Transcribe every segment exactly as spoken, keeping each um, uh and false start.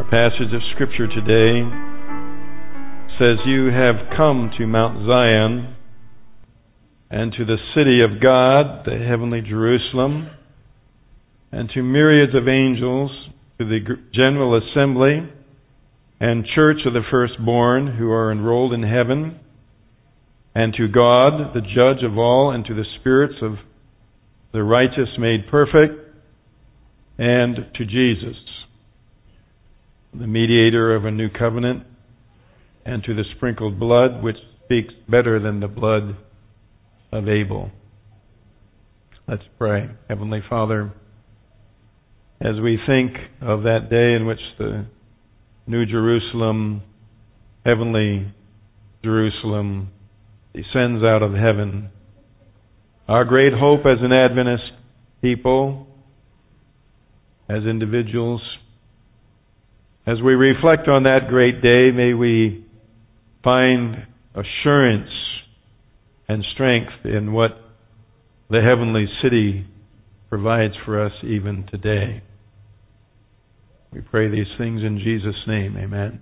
passage of Scripture today says, "You have come to Mount Zion and to the city of God, the heavenly Jerusalem, and to myriads of angels, to the general assembly and church of the firstborn who are enrolled in heaven, and to God, the judge of all, and to the spirits of the righteous made perfect, and to Jesus, the mediator of a new covenant, and to the sprinkled blood, which speaks better than the blood of Abel." Let's pray. Heavenly Father, as we think of that day in which the New Jerusalem, heavenly Jerusalem, descends out of heaven, our great hope as an Adventist people, as individuals, as we reflect on that great day, may we find assurance and strength in what the heavenly city provides for us even today. We pray these things in Jesus' name. Amen.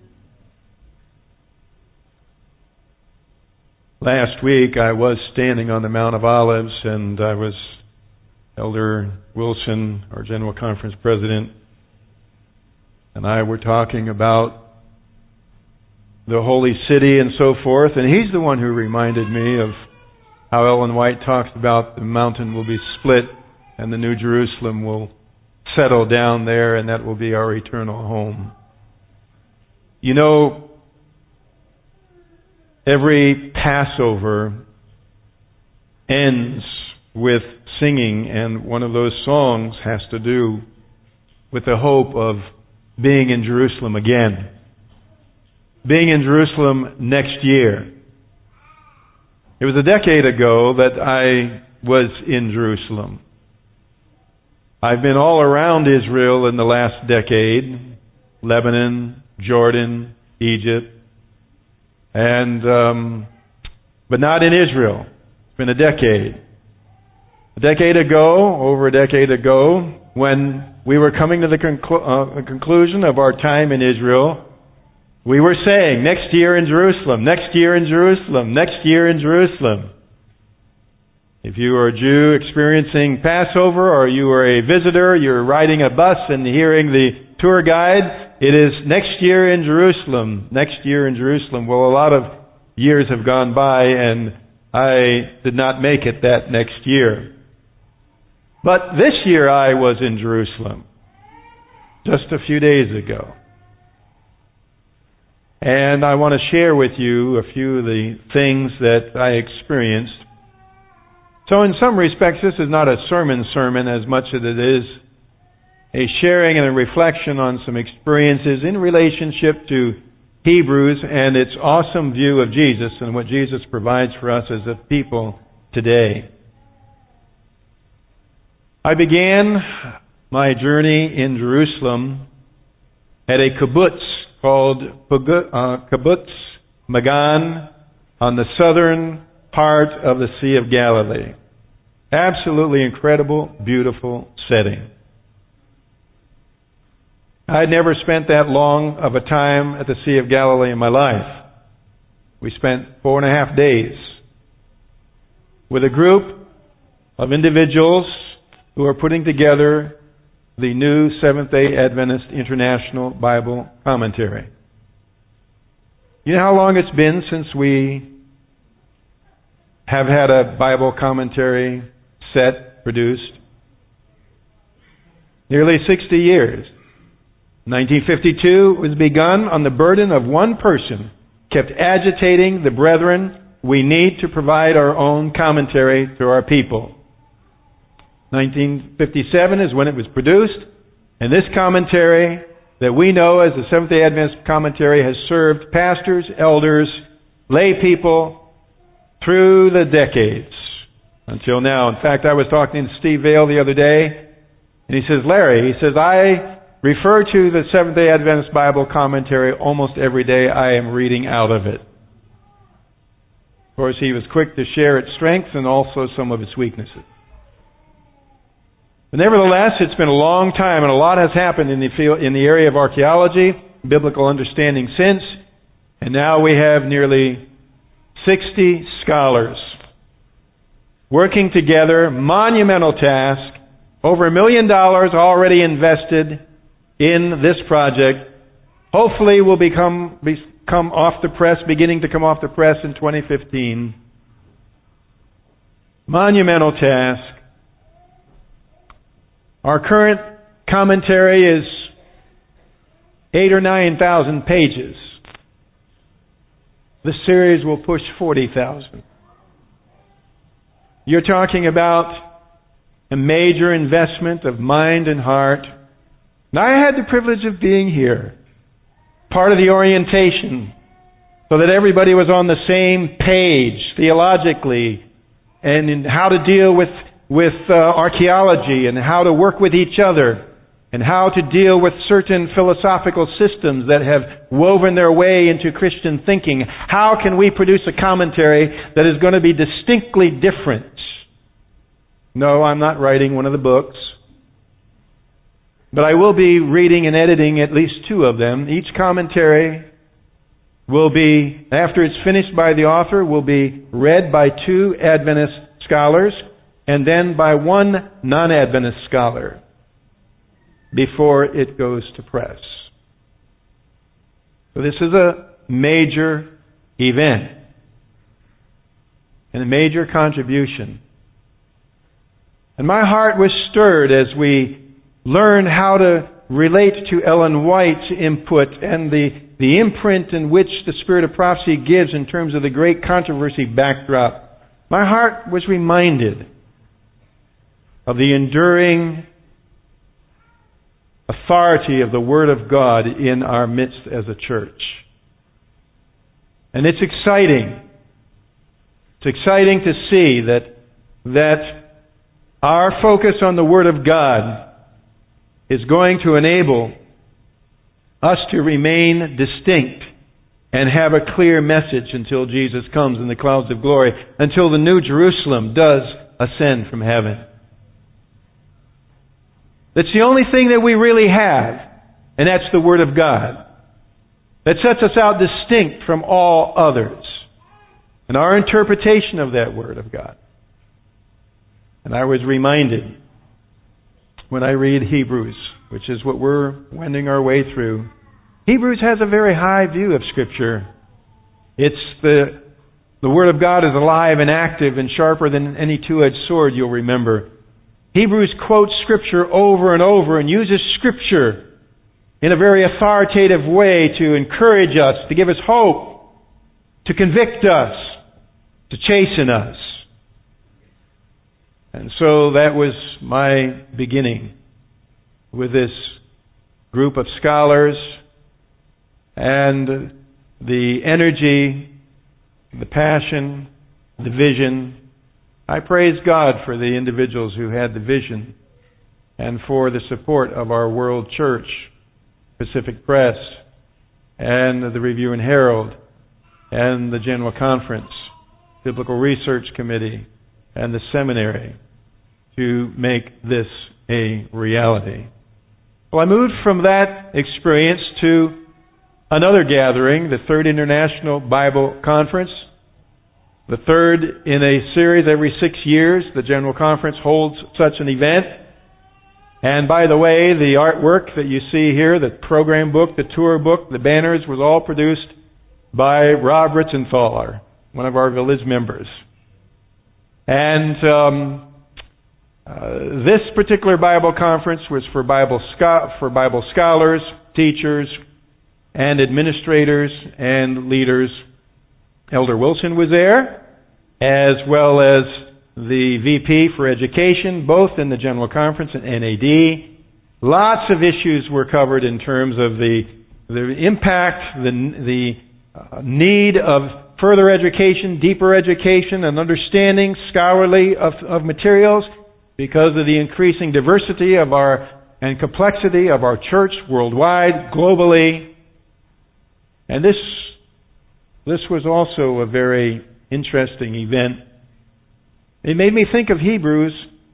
Last week I was standing on the Mount of Olives, and I was Elder Wilson, our General Conference President, and I were talking about the holy city and so forth, and he's the one who reminded me of how Ellen White talks about the mountain will be split and the New Jerusalem will settle down there, and that will be our eternal home. You know, every Passover ends with singing, and one of those songs has to do with the hope of being in Jerusalem again. Being in Jerusalem next year. It was a decade ago that I was in Jerusalem. I've been all around Israel in the last decade. Lebanon, Jordan, Egypt. And, um, but not in Israel. It's been a decade. A decade ago, over a decade ago, when we were coming to the conclu- uh, conclusion of our time in Israel, we were saying, next year in Jerusalem, next year in Jerusalem, next year in Jerusalem. If you are a Jew experiencing Passover, or you are a visitor, you're riding a bus and hearing the tour guide, it is next year in Jerusalem, next year in Jerusalem. Well, a lot of years have gone by, and I did not make it that next year. But this year I was in Jerusalem, just a few days ago. And I want to share with you a few of the things that I experienced. So in some respects, this is not a sermon sermon as much as it is a sharing and a reflection on some experiences in relationship to Hebrews and its awesome view of Jesus and what Jesus provides for us as a people today. I began my journey in Jerusalem at a kibbutz called Kibbutz Magan on the southern part of the Sea of Galilee. Absolutely incredible, beautiful setting. I had never spent that long of a time at the Sea of Galilee in my life. We spent four and a half days with a group of individuals who are putting together the new Seventh-day Adventist International Bible Commentary. You know how long it's been since we have had a Bible commentary set produced? Nearly sixty years. nineteen fifty-two was begun on the burden of one person, kept agitating the brethren, we need to provide our own commentary to our people. nineteen fifty-seven is when it was produced, and this commentary that we know as the Seventh-day Adventist Commentary has served pastors, elders, lay people through the decades until now. In fact, I was talking to Steve Vail the other day, and he says, Larry, he says, I refer to the Seventh-day Adventist Bible Commentary almost every day. I am reading out of it. Of course, he was quick to share its strengths and also some of its weaknesses. But nevertheless, it's been a long time, and a lot has happened in the field, in the area of archaeology, biblical understanding since, and now we have nearly sixty scholars working together, monumental task, over a million dollars already invested in this project. Hopefully will become, become off the press, beginning to come off the press in twenty fifteen. Monumental task. Our current commentary is eight or nine thousand pages. The series will push forty thousand. You're talking about a major investment of mind and heart. Now, I had the privilege of being here, part of the orientation, so that everybody was on the same page theologically and in how to deal with with uh, archaeology and how to work with each other and how to deal with certain philosophical systems that have woven their way into Christian thinking. How can we produce a commentary that is going to be distinctly different? No, I'm not writing one of the books, but I will be reading and editing at least two of them. Each commentary will be, after it's finished by the author, will be read by two Adventist scholars and then by one non-Adventist scholar before it goes to press. So this is a major event and a major contribution. And my heart was stirred as we learn how to relate to Ellen White's input and the, the imprint in which the Spirit of Prophecy gives in terms of the great controversy backdrop. My heart was reminded of the enduring authority of the Word of God in our midst as a church. And it's exciting. It's exciting to see that, that our focus on the Word of God is going to enable us to remain distinct and have a clear message until Jesus comes in the clouds of glory, until the New Jerusalem does ascend from heaven. That's the only thing that we really have, and that's the Word of God. That sets us out distinct from all others. And our interpretation of that Word of God. And I was reminded when I read Hebrews, which is what we're wending our way through. Hebrews has a very high view of Scripture. It's the, the Word of God is alive and active and sharper than any two-edged sword, you'll remember. Hebrews quotes Scripture over and over and uses Scripture in a very authoritative way to encourage us, to give us hope, to convict us, to chasten us. And so that was my beginning with this group of scholars and the energy, the passion, the vision. I praise God for the individuals who had the vision and for the support of our World Church, Pacific Press, and the Review and Herald, and the General Conference, Biblical Research Committee, and the seminary to make this a reality. Well, I moved from that experience to another gathering, the Third International Bible Conference. The third in a series every six years. The General Conference holds such an event. And by the way, the artwork that you see here, the program book, the tour book, the banners, was all produced by Rob Ritzenthaler, one of our village members. And um, uh, this particular Bible conference was for Bible scho- for Bible scholars, teachers, and administrators and leaders. Elder Wilson was there, as well as the V P for Education, both in the General Conference and N A D. Lots of issues were covered in terms of the the impact, the the uh, need of further education, deeper education, and understanding scholarly of, of materials because of the increasing diversity of our and complexity of our church worldwide, globally. And this this was also a very interesting event. It made me think of Hebrews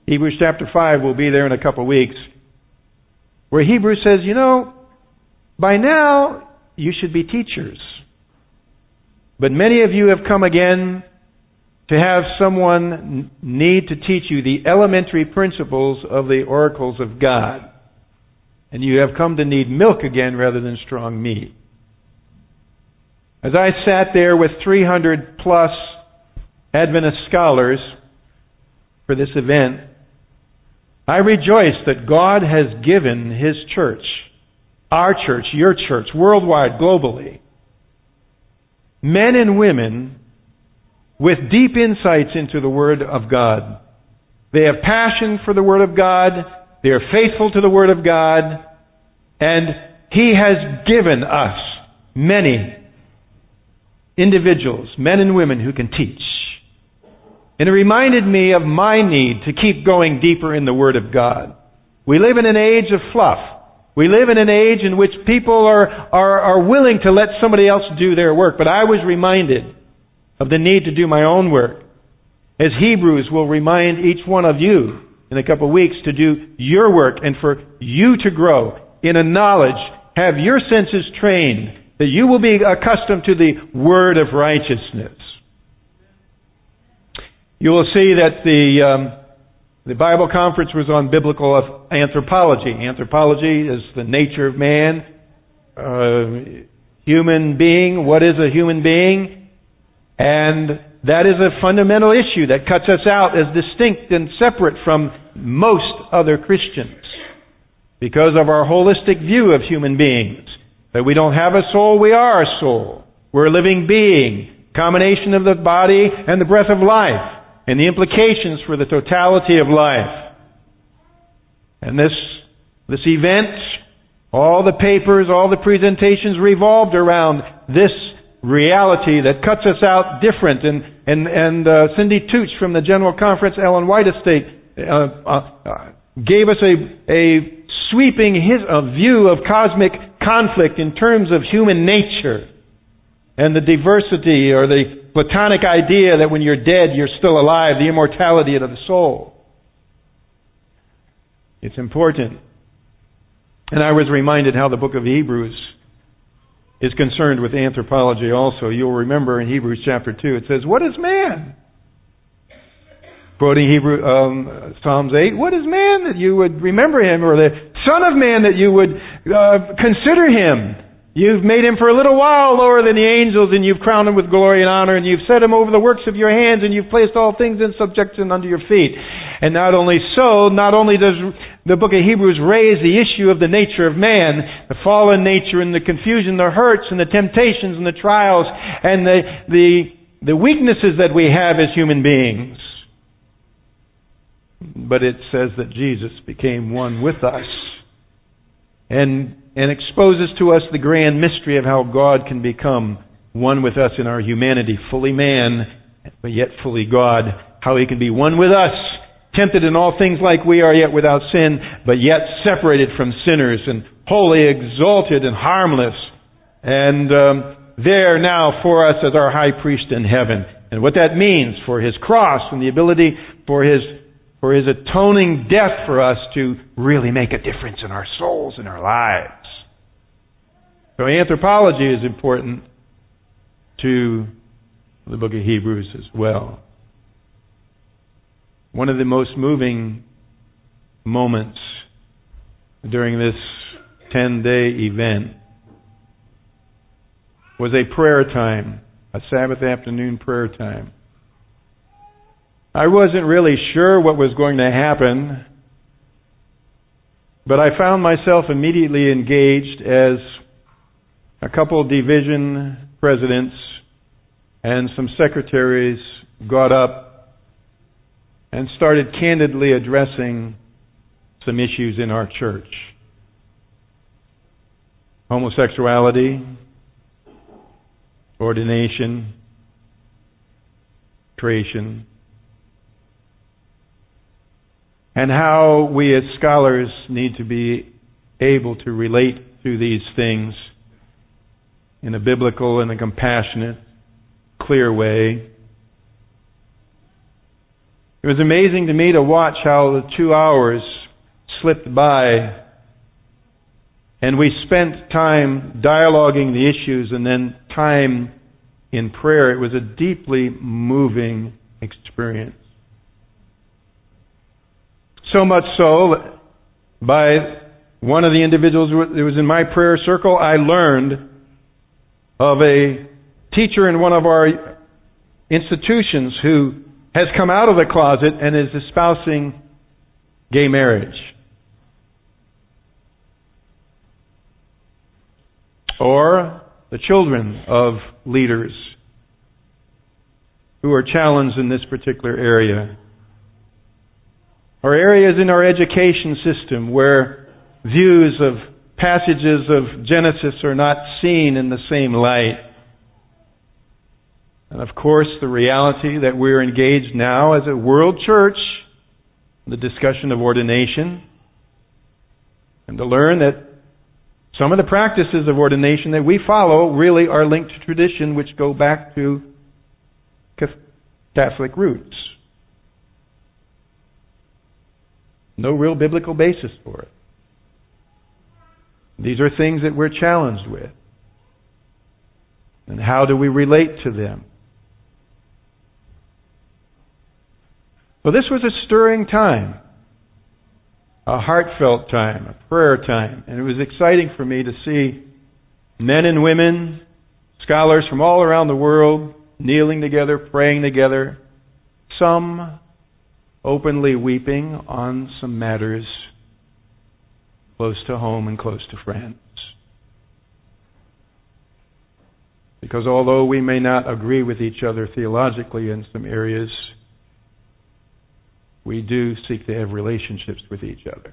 Hebrews chapter five, we'll be there in a couple of weeks, where Hebrews says, you know, by now you should be teachers. But many of you have come again to have someone need to teach you the elementary principles of the oracles of God. And you have come to need milk again rather than strong meat. As I sat there with three hundred plus Adventist scholars for this event, I rejoice that God has given His church, our church, your church, worldwide, globally, men and women with deep insights into the Word of God. They have passion for the Word of God. They are faithful to the Word of God. And He has given us many individuals, men and women who can teach. And it reminded me of my need to keep going deeper in the Word of God. We live in an age of fluff. We live in an age in which people are, are, are willing to let somebody else do their work. But I was reminded of the need to do my own work. As Hebrews will remind each one of you in a couple of weeks to do your work and for you to grow in a knowledge, have your senses trained, that you will be accustomed to the word of righteousness. You will see that the um, the Bible conference was on biblical anthropology. Anthropology is the nature of man, uh, human being. What is a human being? And that is a fundamental issue that cuts us out as distinct and separate from most other Christians because of our holistic view of human beings. That we don't have a soul, we are a soul. We're a living being, combination of the body and the breath of life, and the implications for the totality of life. And this, this event, all the papers, all the presentations revolved around this reality that cuts us out different. And, and, and uh, Cindy Tooch from the General Conference, Ellen White Estate, uh, uh, gave us a, a sweeping his, a view of cosmic conflict in terms of human nature and the diversity or the Platonic idea that when you're dead, you're still alive, the immortality of the soul. It's important. And I was reminded how the book of Hebrews is concerned with anthropology also. You'll remember in Hebrews chapter two, it says, what is man? Quoting Hebrew, um, Psalms eight, what is man that you would remember him, or the Son of Man that you would uh, consider him? You've made him for a little while lower than the angels, and you've crowned him with glory and honor, and you've set him over the works of your hands, and you've placed all things in subjection under your feet. And not only so, not only does the book of Hebrews raise the issue of the nature of man, the fallen nature and the confusion, the hurts and the temptations and the trials and the, the, the weaknesses that we have as human beings. But it says that Jesus became one with us and, and exposes to us the grand mystery of how God can become one with us in our humanity, fully man, but yet fully God. How He can be one with us, tempted in all things like we are, yet without sin, but yet separated from sinners and wholly exalted and harmless. And um, there now for us as our high priest in heaven. And what that means for His cross and the ability for His for His atoning death for us to really make a difference in our souls and our lives. So anthropology is important to the book of Hebrews as well. One of the most moving moments during this ten-day event was a prayer time, a Sabbath afternoon prayer time. I wasn't really sure what was going to happen, but I found myself immediately engaged as a couple of division presidents and some secretaries got up and started candidly addressing some issues in our church. Homosexuality, ordination, creation, and how we as scholars need to be able to relate to these things in a biblical and a compassionate, clear way. It was amazing to me to watch how the two hours slipped by, and we spent time dialoguing the issues and then time in prayer. It was a deeply moving experience. So much so, by one of the individuals that was in my prayer circle, I learned of a teacher in one of our institutions who has come out of the closet and is espousing gay marriage. Or the children of leaders who are challenged in this particular area. Or areas in our education system where views of passages of Genesis are not seen in the same light. And of course, the reality that we're engaged now as a world church in the discussion of ordination, and to learn that some of the practices of ordination that we follow really are linked to tradition which go back to Catholic roots. No real biblical basis for it. These are things that we're challenged with. And how do we relate to them? Well, this was a stirring time, a heartfelt time, a prayer time. And it was exciting for me to see men and women, scholars from all around the world, kneeling together, praying together, some openly weeping on some matters close to home and close to friends. Because although we may not agree with each other theologically in some areas, we do seek to have relationships with each other.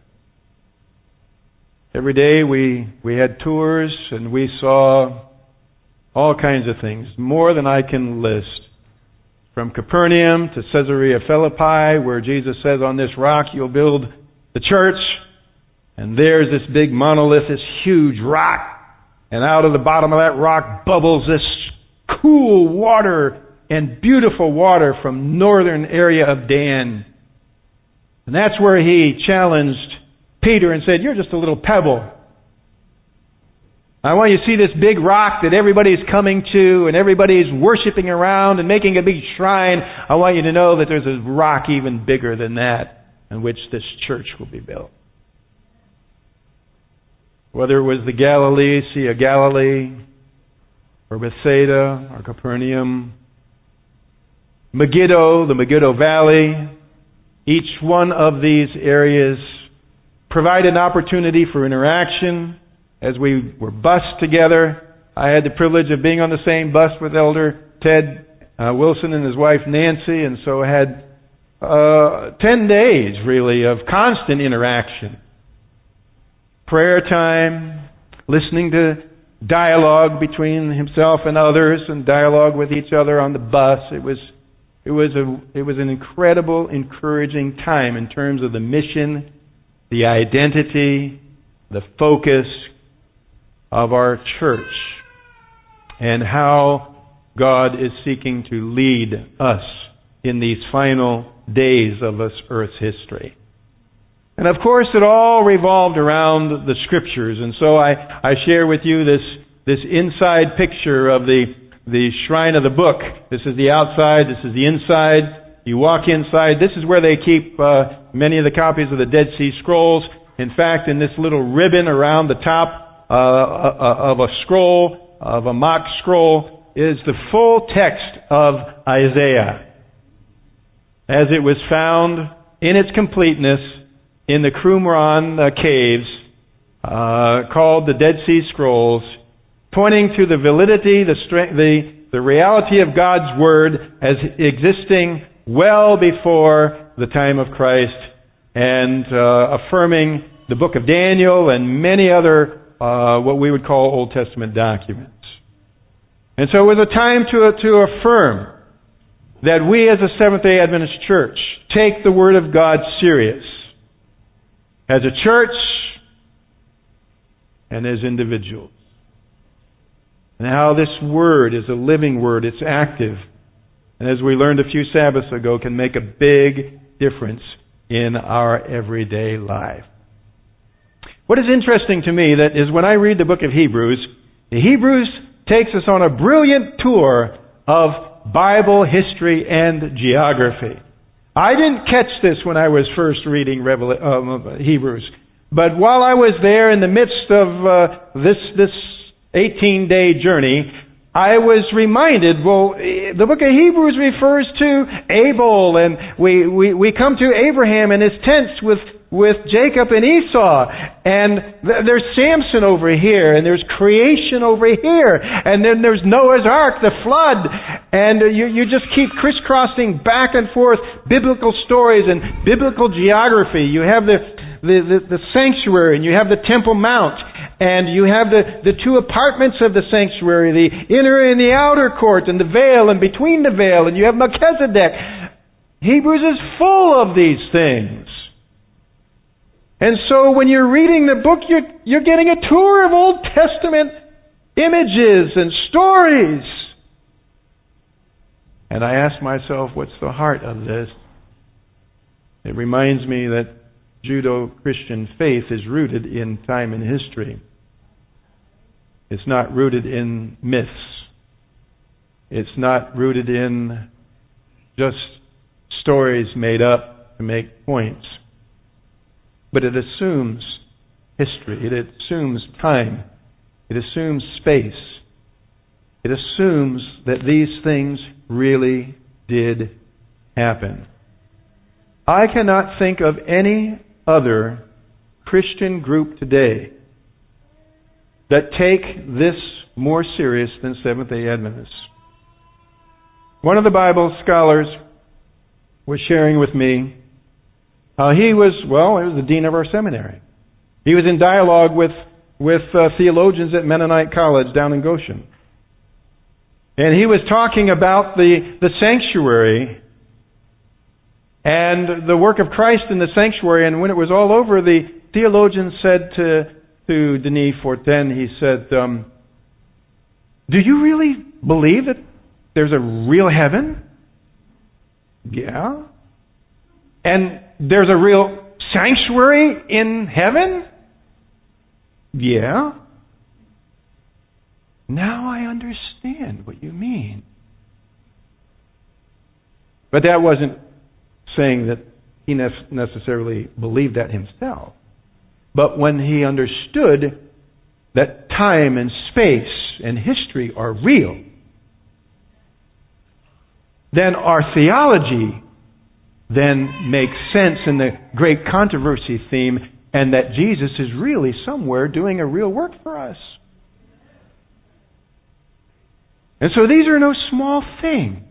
Every day we, we had tours and we saw all kinds of things, more than I can list. From Capernaum to Caesarea Philippi, where Jesus says, on this rock you'll build the church. And there's this big monolith, this huge rock. And out of the bottom of that rock bubbles this cool water and beautiful water from northern area of Dan. And that's where he challenged Peter and said, you're just a little pebble. I want you to see this big rock that everybody's coming to and everybody's worshiping around and making a big shrine. I want you to know that there's a rock even bigger than that in which this church will be built. Whether it was the Galilee, Sea of Galilee, or Bethsaida, or Capernaum, Megiddo, the Megiddo Valley, each one of these areas provide an opportunity for interaction. As we were bused together, I had the privilege of being on the same bus with Elder Ted uh, Wilson and his wife Nancy, and so I had uh, ten days, really, of constant interaction. Prayer time, listening to dialogue between himself and others, and dialogue with each other on the bus. It was it was a it was an incredible, encouraging time in terms of the mission, the identity, the focus of our church, and how God is seeking to lead us in these final days of this earth's history. And of course, it all revolved around the Scriptures. And so I, I share with you this, this inside picture of the, the shrine of the book. This is the outside, this is the inside. You walk inside. This is where they keep uh, many of the copies of the Dead Sea Scrolls. In fact, in this little ribbon around the top uh, of a scroll, of a mock scroll, is the full text of Isaiah, as it was found in its completeness in the Qumran uh, caves, uh, called the Dead Sea Scrolls, pointing to the validity, the strength, the, the reality of God's Word as existing well before the time of Christ, and uh, affirming the book of Daniel and many other uh, what we would call Old Testament documents. And so it was a time to, to affirm that we as a Seventh-day Adventist church take the Word of God serious as a church and as individuals. And how this Word is a living Word, it's active, and as we learned a few Sabbaths ago, can make a big difference in our everyday life. What is interesting to me that is when I read the book of Hebrews, the Hebrews takes us on a brilliant tour of Bible history and geography. I didn't catch this when I was first reading Revela- uh, Hebrews, but while I was there in the midst of uh, this this eighteen-day journey, I was reminded, well, the book of Hebrews refers to Abel, and we, we, we come to Abraham and his tents with with Jacob and Esau, and th- there's Samson over here, and there's creation over here, and then there's Noah's Ark, the flood, and uh, you, you just keep crisscrossing back and forth biblical stories and biblical geography. You have the, the, the, the sanctuary, and you have the Temple Mount, and you have the, the two apartments of the sanctuary, the inner and the outer court, and the veil, and between the veil, and you have Melchizedek. Hebrews is full of these things. And so when you're reading the book, you're, you're getting a tour of Old Testament images and stories. And I ask myself, what's the heart of this? It reminds me that Judeo-Christian faith is rooted in time and history. It's not rooted in myths. It's not rooted in just stories made up to make points. But it assumes history. It assumes time. It assumes space. It assumes that these things really did happen. I cannot think of any other Christian group today that take this more serious than Seventh-day Adventists. One of the Bible scholars was sharing with me how he was, well, he was the dean of our seminary. He was in dialogue with, with uh, theologians at Mennonite College down in Goshen. And he was talking about the, the sanctuary and the work of Christ in the sanctuary. And when it was all over, the theologian said to, to Denis Fortin, he said, um, do you really believe that there's a real heaven? Yeah. And there's a real sanctuary in heaven? Yeah. Now I understand what you mean. But that wasn't saying that he necessarily believed that himself. But when he understood that time and space and history are real, then our theology then makes sense in the great controversy theme, and that Jesus is really somewhere doing a real work for us. And so these are no small things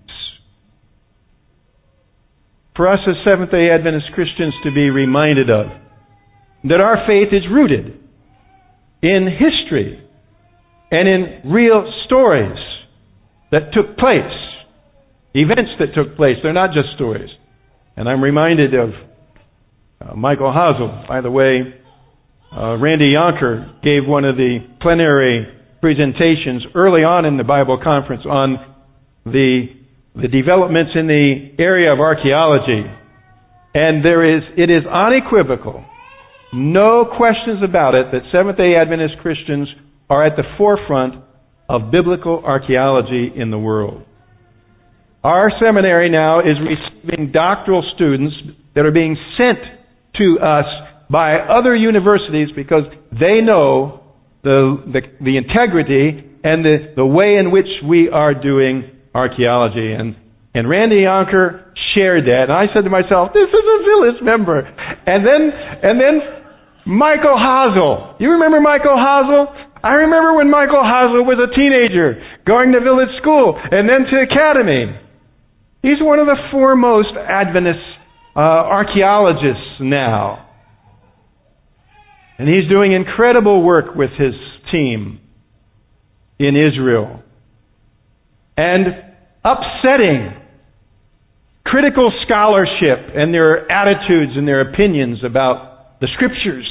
for us as Seventh-day Adventist Christians to be reminded of. That our faith is rooted in history and in real stories that took place, events that took place. They're not just stories. And I'm reminded of uh, Michael Hazel. By the way, uh, Randy Yonker gave one of the plenary presentations early on in the Bible conference on the the developments in the area of archaeology. And there is it is unequivocal, no questions about it, that Seventh-day Adventist Christians are at the forefront of biblical archaeology in the world. Our seminary now is receiving doctoral students that are being sent to us by other universities because they know the the, the integrity and the, the way in which we are doing archaeology. And, and Randy Yonker shared that. And I said to myself, this is a village member. And then, and then Michael Hazel. You remember Michael Hazel? I remember when Michael Hazel was a teenager going to village school and then to academy. He's one of the foremost Adventist uh, archaeologists now. And he's doing incredible work with his team in Israel. And upsetting critical scholarship and their attitudes and their opinions about the Scriptures.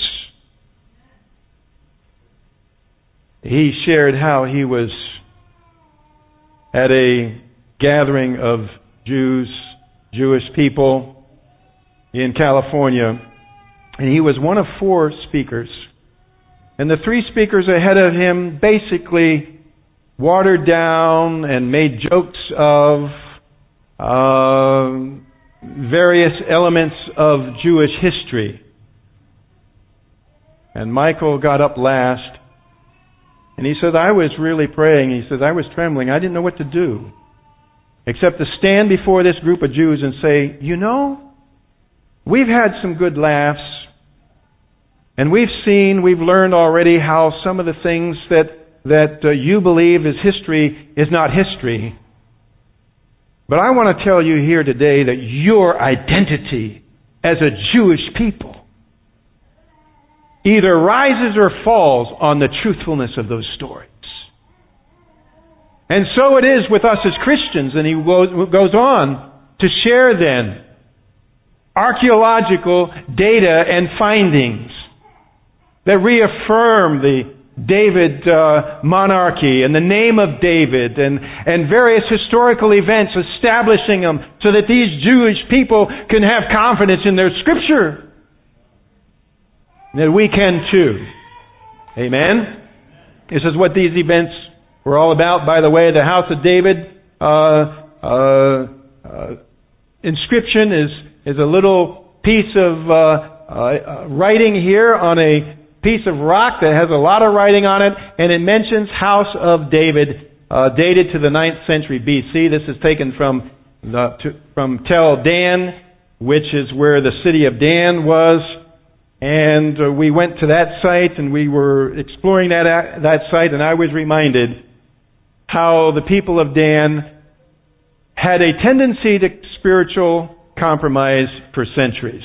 He shared how he was at a gathering of Jews, Jewish people in California. And he was one of four speakers. And the three speakers ahead of him basically watered down and made jokes of uh, various elements of Jewish history. And Michael got up last, and he said, I was really praying. He says, I was trembling. I didn't know what to do, except to stand before this group of Jews and say, you know, we've had some good laughs, and we've seen, we've learned already how some of the things that, that uh, you believe is history is not history. But I want to tell you here today that your identity as a Jewish people either rises or falls on the truthfulness of those stories. And so it is with us as Christians. And he goes on to share then archaeological data and findings that reaffirm the David uh, monarchy and the name of David and, and various historical events establishing them so that these Jewish people can have confidence in their Scripture. That we can too. Amen? This is what these events were all about. By the way, the House of David uh, uh, uh, inscription is, is a little piece of uh, uh, writing here on a piece of rock that has a lot of writing on it, and it mentions House of David, uh, dated to the ninth century B C. This is taken from the, to, from Tel Dan, which is where the city of Dan was. And uh, we went to that site and we were exploring that uh, that site, and I was reminded how the people of Dan had a tendency to spiritual compromise for centuries.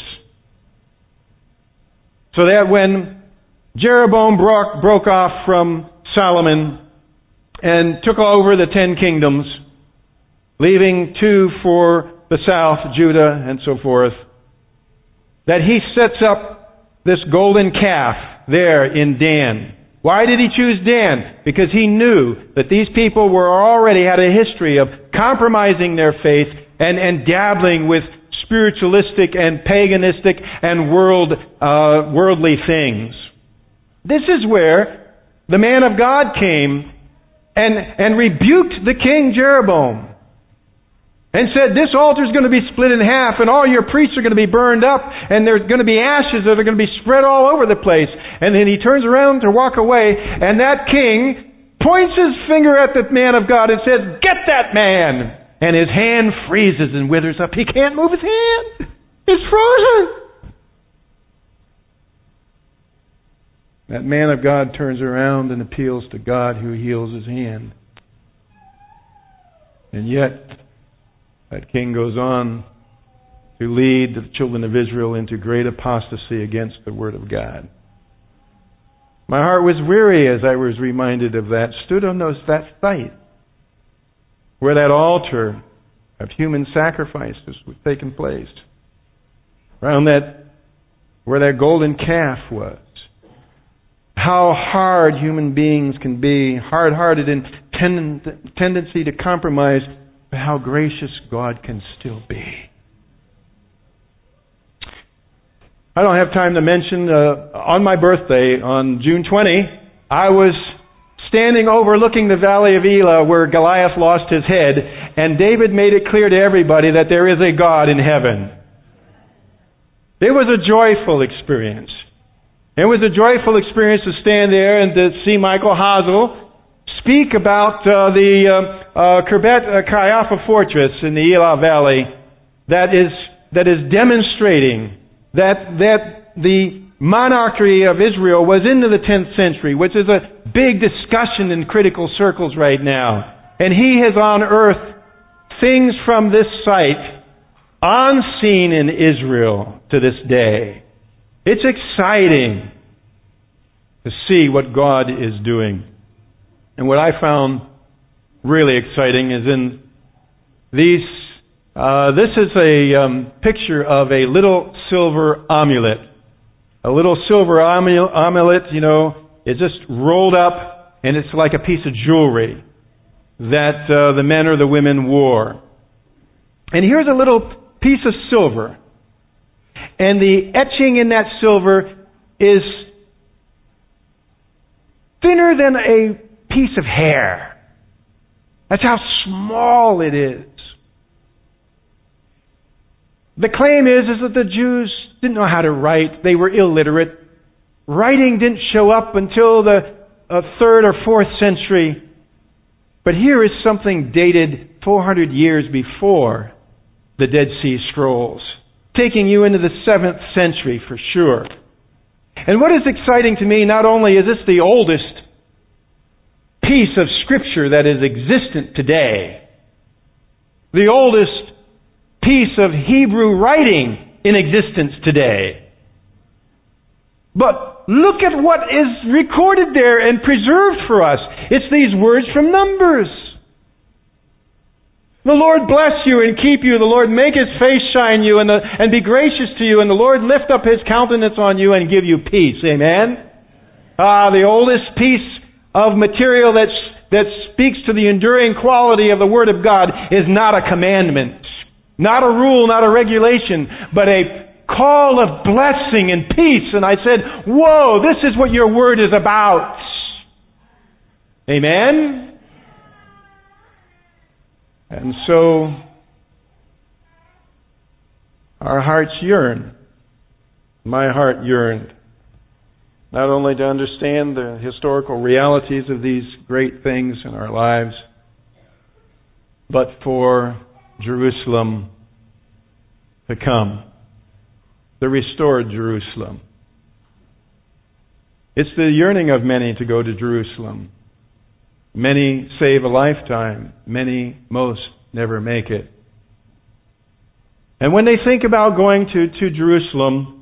So that when Jeroboam broke, broke off from Solomon and took over the ten kingdoms, leaving two for the south, Judah and so forth, that he sets up this golden calf there in Dan. Why did he choose Dan? Because he knew that these people were already had a history of compromising their faith and, and dabbling with spiritualistic and paganistic and world uh, worldly things. This is where the man of God came and, and rebuked the king Jeroboam and said, this altar is going to be split in half, and all your priests are going to be burned up, and there's going to be ashes that are going to be spread all over the place. And then he turns around to walk away, and that king points his finger at the man of God and says, get that man! And his hand freezes and withers up. He can't move his hand. It's frozen. That man of God turns around and appeals to God, who heals his hand. And yet, that king goes on to lead the children of Israel into great apostasy against the Word of God. My heart was weary as I was reminded of that. Stood on those, that site where that altar of human sacrifices was taking place. Around that, where that golden calf was. How hard human beings can be, hard-hearted and tend, tendency to compromise, but how gracious God can still be. I don't have time to mention, uh, on my birthday, on June twentieth, I was standing overlooking the valley of Elah where Goliath lost his head, and David made it clear to everybody that there is a God in heaven. It was a joyful experience. It was a joyful experience to stand there and to see Michael Hazel speak about uh, the uh, uh, Kirbet uh, Kaiafa fortress in the Elah Valley that is that is demonstrating that that the monarchy of Israel was into the tenth century, which is a big discussion in critical circles right now. And he has unearthed things from this site unseen in Israel to this day. It's exciting to see what God is doing. And what I found really exciting is in these, uh, this is a um, picture of a little silver amulet. A little silver amulet, you know, is just rolled up, and it's like a piece of jewelry that uh, the men or the women wore. And here's a little piece of silver. And the etching in that silver is thinner than a piece of hair. That's how small it is. The claim is, is that the Jews didn't know how to write. They were illiterate. Writing didn't show up until the uh, third or fourth century. But here is something dated four hundred years before the Dead Sea Scrolls, taking you into the seventh century for sure. And what is exciting to me, not only is this the oldest piece of Scripture that is existent today, the oldest piece of Hebrew writing in existence today, but look at what is recorded there and preserved for us. It's these words from Numbers. The Lord bless you and keep you. The Lord make His face shine you and, the, and be gracious to you. And the Lord lift up His countenance on you and give you peace. Amen? Ah, the oldest piece of material that's, that speaks to the enduring quality of the Word of God is not a commandment, not a rule, not a regulation, but a call of blessing and peace. And I said, whoa, this is what your Word is about. Amen? And so, our hearts yearn. My heart yearned. Not only to understand the historical realities of these great things in our lives, but for Jerusalem to come. The restored Jerusalem. It's the yearning of many to go to Jerusalem. Many save a lifetime. Many, most, never make it. And when they think about going to, to Jerusalem,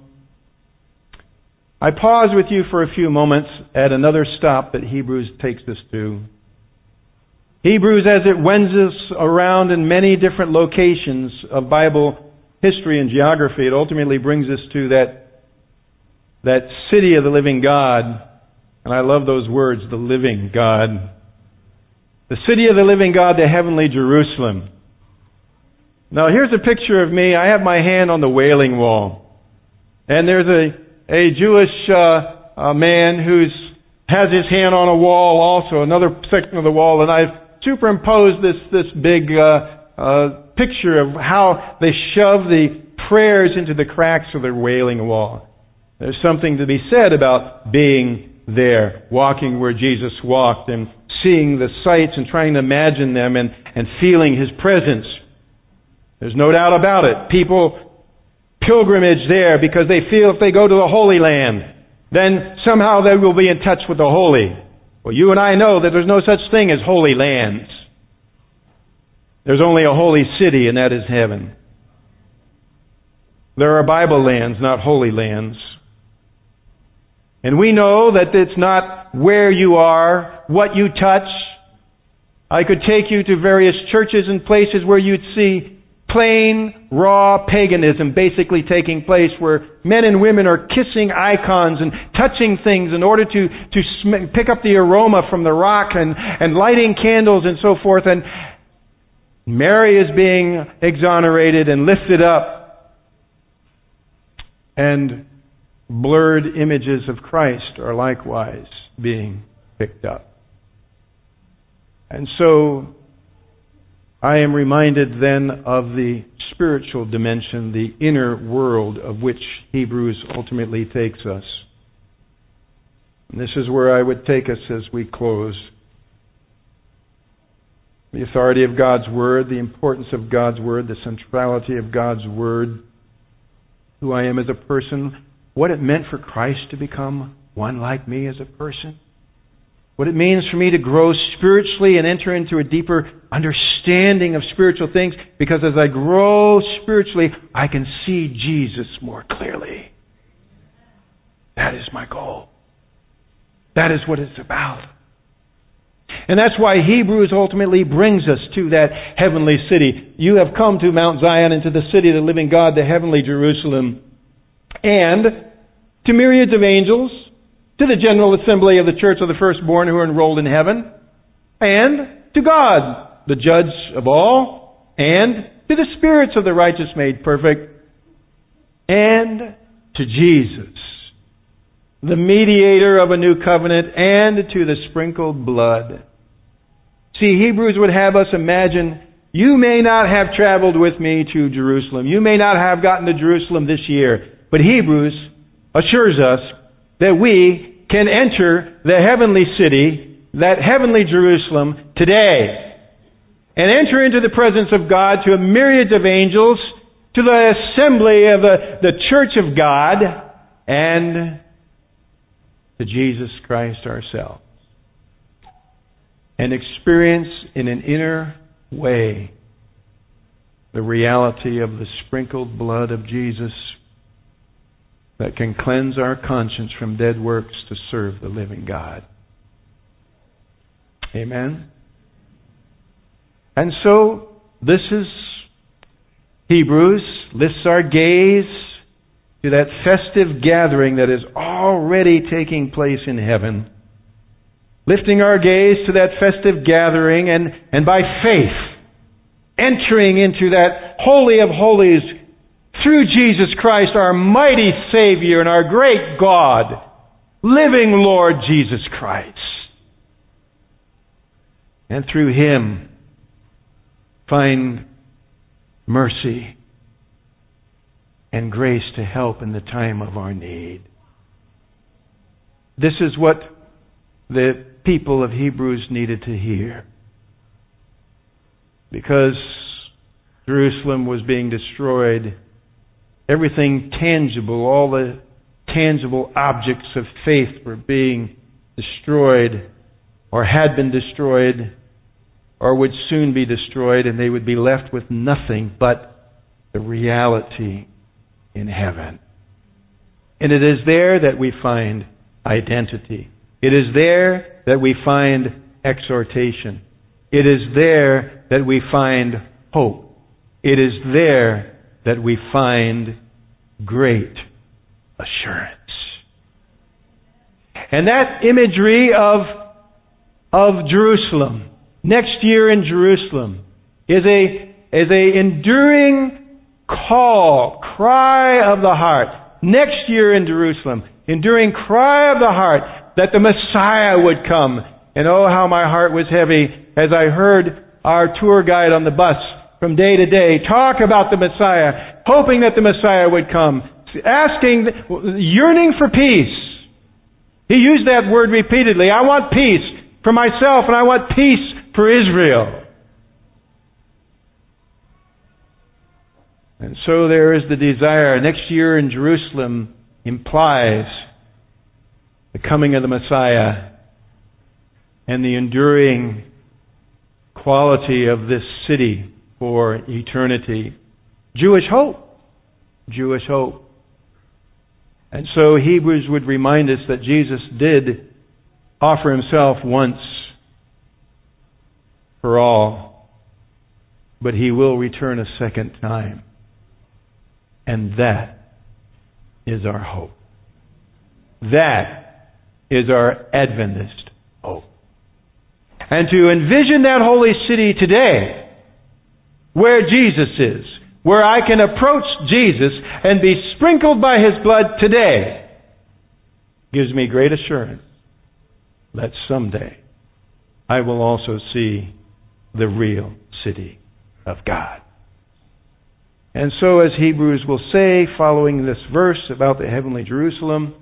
I pause with you for a few moments at another stop that Hebrews takes us to. Hebrews, as it wends us around in many different locations of Bible history and geography, it ultimately brings us to that, that city of the living God. And I love those words, the living God. The city of the living God, the heavenly Jerusalem. Now here's a picture of me. I have my hand on the Wailing Wall. And there's a, a Jewish uh, a man who has his hand on a wall also, another section of the wall. And I've superimposed this, this big uh, uh, picture of how they shove the prayers into the cracks of their Wailing Wall. There's something to be said about being there, walking where Jesus walked and seeing the sights and trying to imagine them and, and feeling His presence. There's no doubt about it. People pilgrimage there because they feel if they go to the Holy Land, then somehow they will be in touch with the holy. Well, you and I know that there's no such thing as holy lands. There's only a holy city, and that is heaven. There are Bible lands, not holy lands. And we know that it's not where you are, what you touch. I could take you to various churches and places where you'd see plain, raw paganism basically taking place, where men and women are kissing icons and touching things in order to, to sm- pick up the aroma from the rock and, and lighting candles and so forth. And Mary is being exonerated and lifted up. And blurred images of Christ are likewise being picked up. And so I am reminded then of the spiritual dimension, the inner world of which Hebrews ultimately takes us. And this is where I would take us as we close. The authority of God's Word, the importance of God's Word, the centrality of God's Word, who I am as a person, what it meant for Christ to become one like me as a person, what it means for me to grow spiritually and enter into a deeper understanding of spiritual things, because as I grow spiritually, I can see Jesus more clearly. That is my goal. That is what it's about. And that's why Hebrews ultimately brings us to that heavenly city. You have come to Mount Zion and to the city of the living God, the heavenly Jerusalem, and to myriads of angels, to the general assembly of the church of the firstborn who are enrolled in heaven, and to God, the judge of all, and to the spirits of the righteous made perfect, and to Jesus, the mediator of a new covenant, and to the sprinkled blood. See, Hebrews would have us imagine, you may not have traveled with me to Jerusalem. You may not have gotten to Jerusalem this year. But Hebrews assures us that we can enter the heavenly city, that heavenly Jerusalem, today, and enter into the presence of God to a myriad of angels, to the assembly of the, the church of God, and to Jesus Christ ourselves. And experience in an inner way the reality of the sprinkled blood of Jesus that can cleanse our conscience from dead works to serve the living God. Amen? And so, this is Hebrews, lifts our gaze to that festive gathering that is already taking place in heaven. Lifting our gaze to that festive gathering and, and by faith, entering into that Holy of Holies through Jesus Christ, our mighty Savior and our great God, living Lord Jesus Christ. And through Him, find mercy and grace to help in the time of our need. This is what the people of Hebrews needed to hear. Because Jerusalem was being destroyed, everything tangible, all the tangible objects of faith were being destroyed, or had been destroyed, or would soon be destroyed, and they would be left with nothing but the reality in heaven. And it is there that we find identity. It is there that we find exhortation. It is there that we find hope. It is there that we find great assurance. And that imagery of, of Jerusalem, next year in Jerusalem, is a, is a enduring call, cry of the heart. Next year in Jerusalem, enduring cry of the heart that the Messiah would come. And oh, how my heart was heavy as I heard our tour guide on the bus from day to day talk about the Messiah, hoping that the Messiah would come, asking, yearning for peace. He used that word repeatedly. I want peace for myself and I want peace for Israel. And so there is the desire. Next year in Jerusalem implies the coming of the Messiah and the enduring quality of this city for eternity. Jewish hope. Jewish hope. And so Hebrews would remind us that Jesus did offer Himself once for all, but He will return a second time. And that is our hope. That is our Adventist hope. And to envision that holy city today, where Jesus is, where I can approach Jesus and be sprinkled by His blood today, gives me great assurance that someday I will also see the real city of God. And so, as Hebrews will say, following this verse about the heavenly Jerusalem,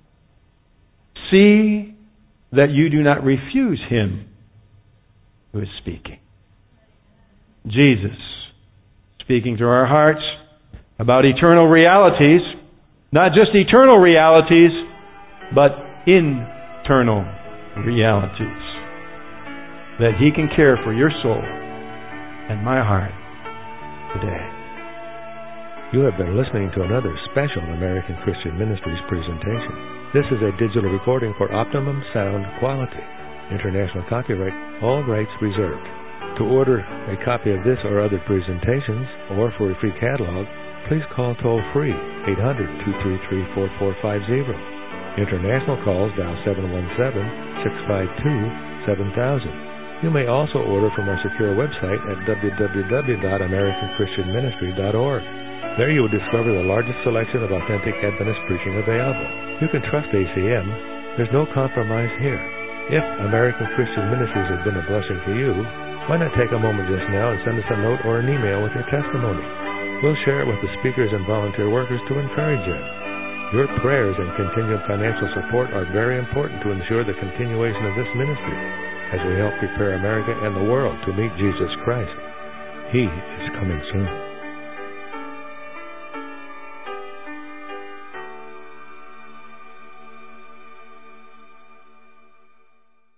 see that you do not refuse Him who is speaking. Jesus, speaking to our hearts about eternal realities, not just eternal realities, but internal realities. That He can care for your soul and my heart today. You have been listening to another special American Christian Ministries presentation. This is a digital recording for optimum sound quality. International copyright, all rights reserved. To order a copy of this or other presentations, or for a free catalog, please call toll-free eight hundred, two three three, four four five zero. International calls dial seven one seven, six five two, seven thousand. You may also order from our secure website at w w w dot american christian ministry dot org. There you will discover the largest selection of authentic Adventist preaching available. You can trust A C M. There's no compromise here. If American Christian Ministries has been a blessing to you, why not take a moment just now and send us a note or an email with your testimony? We'll share it with the speakers and volunteer workers to encourage you. Your prayers and continued financial support are very important to ensure the continuation of this ministry as we help prepare America and the world to meet Jesus Christ. He is coming soon.